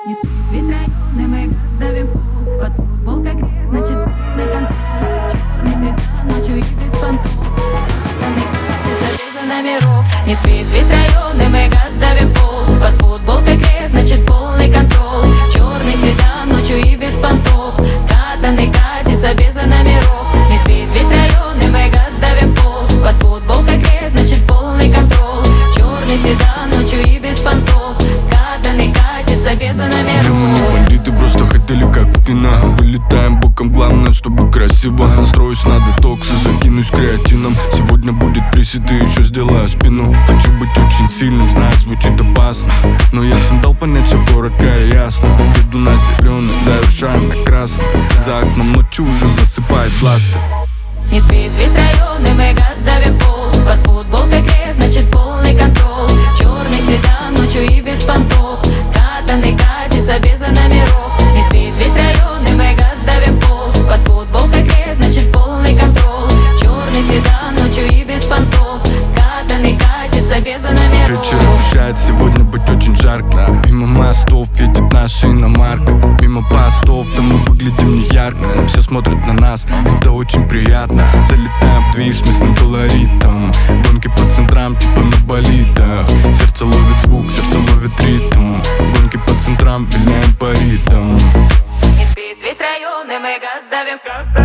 Не спит весь район, и мы газ давим в пол. Под футбол как грязь, значит полный контроль. Черный седан ночью и без понтов. Катанный катится без номеров. Не спит весь район, и мы газ давим в пол. Под футбол как грязь, значит полный контроль. Черный седан ночью и без понтов. Катанный катится без номеров. Не спит весь район, и мы газ давим в пол. Под футбол как грязь, значит полный контроль. Черный седан ночью и без понтов. Катанный катится без номеров. Бандиты просто хотели как в кино. Вылетаем боком, главное, чтобы красиво. Настроюсь на детокс и закинусь креатином. Сегодня будет присед и еще сделаю спину. Хочу быть очень сильным, знаю, звучит опасно, но я всем дал понять, все коротко и ясно. Еду на зеленый, завершаем на красный. За окном ночью уже засыпает бластер. Не спит весь район, и мы газ давим в пол. Под футбол как грязь, значит полный контроль. Черный седан ночью и без понтов. Катанный катится без номеров. Не спит весь район, и мы газ давим в пол. Под футбол как грязь, значит полный контроль. Черный седан ночью и без понтов. Катанный катится без номеров. Вечер обещает сегодня быть очень жарко. Мимо мостов едет наша иномарка. Мимо постов, там мы выглядим не ярко. Все смотрят на нас, это очень приятно. Залетаем в движ с местным колоритом. Гонки по центрам, типа на болидах. Сердце ловит звук, сердце ловит ритм. Гонки по центрам, виляем по ритм. Не спит весь район, и мы газ давим в